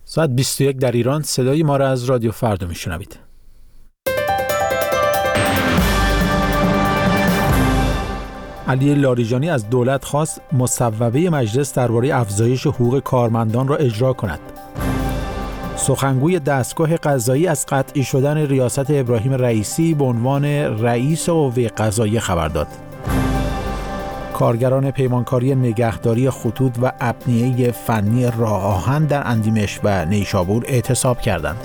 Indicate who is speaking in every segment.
Speaker 1: ساعت 21 در ایران. صدای ما را از رادیو فردا میشنوید. علی لاریجانی از دولت خواست مصوبه مجلس درباره افزایش حقوق کارمندان را اجرا کند. سخنگوی دستگاه قضایی از قطعی شدن ریاست ابراهیم رئیسی به عنوان رئیس قوه قضاییه خبر داد. کارگران پیمانکاری نگهداری خطوط و ابنیه فنی راه آهن در اندیمش و نیشابور اعتصاب کردند.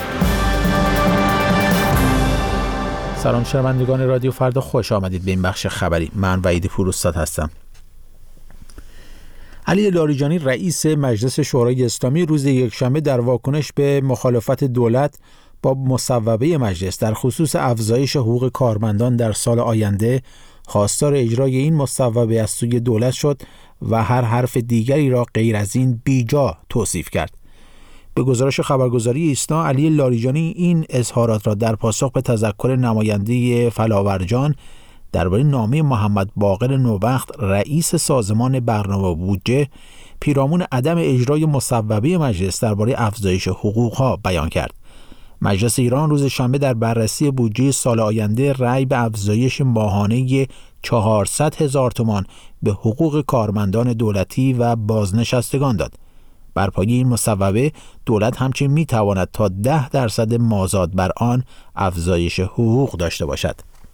Speaker 1: سلام شنوندگان رادیو فردا، خوش آمدید به این بخش خبری. من وحید پوروستاد هستم. علی لاریجانی رئیس مجلس شورای اسلامی روز یکشنبه در واکنش به مخالفت دولت با مصوبه مجلس در خصوص افزایش حقوق کارمندان در سال آینده خواستار اجرای این مصوبه از سوی دولت شد و هر حرف دیگری را غیر از این بیجا توصیف کرد. به گزارش خبرگزاری ایسنا، علی لاریجانی این اظهارات را در پاسخ به تذکر نماینده فلاورجان درباره نامه محمد باقر نوبخت رئیس سازمان برنامه و بودجه پیرامون عدم اجرای مصوبه مجلس درباره افزایش حقوقها بیان کرد. مجلس ایران روز شنبه در بررسی بودجه سال آینده رأی به افزایش ماهانه 400,000 تومان به حقوق کارمندان دولتی و بازنشستگان داد. بر پایه این مصوبه دولت همچنین می‌تواند تا 10% مازاد بر آن افزایش حقوق داشته باشد.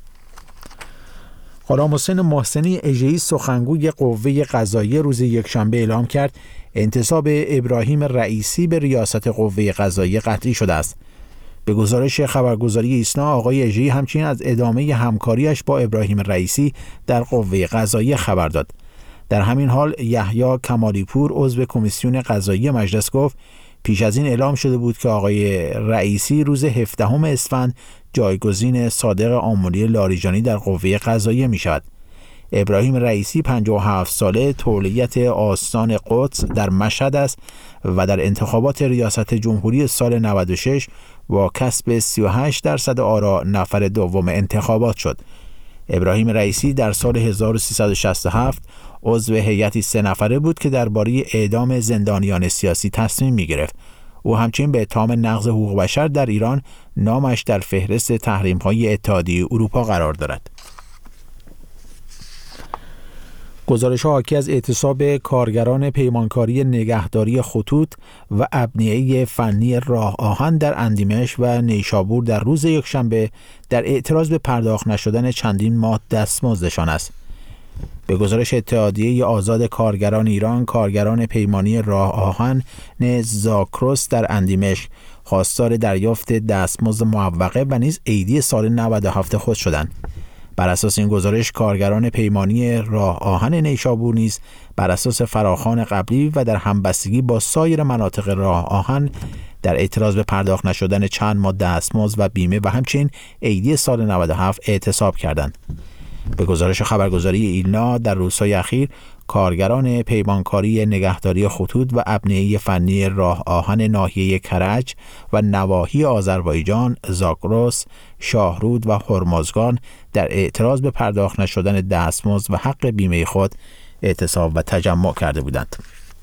Speaker 1: غلام حسین محسنی اژه‌ای سخنگوی قوه قضاییه روز یکشنبه اعلام کرد انتصاب ابراهیم رئیسی به ریاست قوه قضاییه قطعی شده است. به گزارش خبرگزاری ایسنا، آقای اژه‌ای همچنین از ادامه همکاریش با ابراهیم رئیسی در قوه قضاییه خبر داد. در همین حال یحیی کمالی پور عضو کمیسیون قضایی مجلس گفت پیش از این اعلام شده بود که آقای رئیسی روز 17 اسفند جایگزین صادق آملی لاریجانی در قوه قضاییه می شود. ابراهیم رئیسی 57 ساله تولیت آستان قدس در مشهد است و در انتخابات ریاست جمهوری سال 96 با کسب 38% آرا نفر دوم انتخابات شد. ابراهیم رئیسی در سال 1367 عضو هیئتی 3 نفره بود که درباره اعدام زندانیان سیاسی تصمیم می گرفت. او همچنین به اتهام نقض حقوق بشر در ایران نامش در فهرست تحریم‌های اتحادیه اروپا قرار دارد. گزارش‌ها حاکی از اعتصاب کارگران پیمانکاری نگهداری خطوط و ابنیه فنی راه آهن در اندیمش و نیشابور در روز یکشنبه در اعتراض به پرداخت نشدن چندین ماه دستمزدشان است. به گزارش اتحادیه آزاد کارگران ایران، کارگران پیمانی راه آهن زاکروس در اندیمش خواستار دریافت دستمزد معوقه و نیز عیدی سال 97 خود شدند. بر اساس این گزارش کارگران پیمانی راه آهن نیشابور نیز بر اساس فراخوان قبلی و در همبستگی با سایر مناطق راه آهن در اعتراض به پرداخت نشدن چند ماه دستمزد و بیمه و همچنین عیدی سال 97 اعتصاب کردند. به گزارش خبرگزاری ایلنا در روزهای اخیر کارگران پیمانکاری نگهداری خطوط و ابنیه فنی راه آهن ناحیه کرج و نواحی آذربایجان، زاگرس، شاهرود و هرمزگان در اعتراض به پرداخت نشدن دستمزد و حق بیمه خود اعتصاب و تجمع کرده بودند.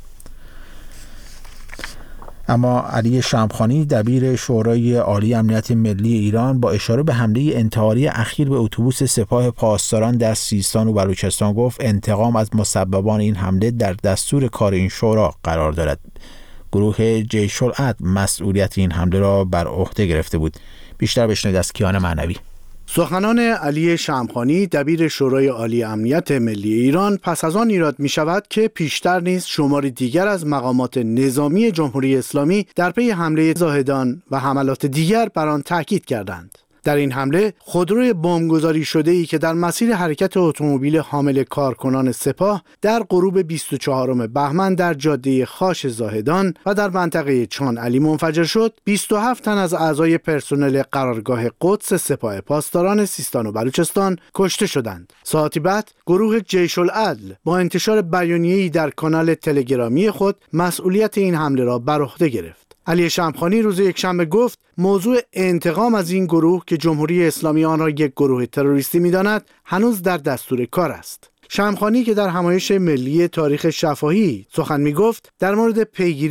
Speaker 1: اما علی شمخانی دبیر شورای عالی امنیت ملی ایران با اشاره به حمله انتحاری اخیر به اتوبوس سپاه پاسداران در سیستان و بلوچستان گفت انتقام از مسببان این حمله در دستور کار این شورا قرار دارد. گروه جیش العدل مسئولیت این حمله را بر عهده گرفته بود. بیشتر بشنوید از کیان معنوی.
Speaker 2: سخنان علی شمخانی دبیر شورای عالی امنیت ملی ایران پس از آن ایراد می شود که پیشتر نیز شماری دیگر از مقامات نظامی جمهوری اسلامی در پی حمله زاهدان و حملات دیگر بر آن تاکید کردند. در این حمله خودروی بمبگذاری شده‌ای که در مسیر حرکت اتومبیل حامل کارکنان سپاه در غروب 24 بهمن در جاده خاش زاهدان و در منطقه چان علی منفجر شد، 27 تن از اعضای پرسنل قرارگاه قدس سپاه پاسداران سیستان و بلوچستان کشته شدند. ساعتی بعد گروه جیش العدل با انتشار بیانیه‌ای در کانال تلگرامی خود مسئولیت این حمله را بر عهده گرفت. علی شمخانی روز یکشنبه گفت موضوع انتقام از این گروه که جمهوری اسلامی آن را یک گروه تروریستی می‌داند هنوز در دستور کار است. شمخانی که در همایش ملی تاریخ شفاهی سخن می‌گفت در مورد پیگیری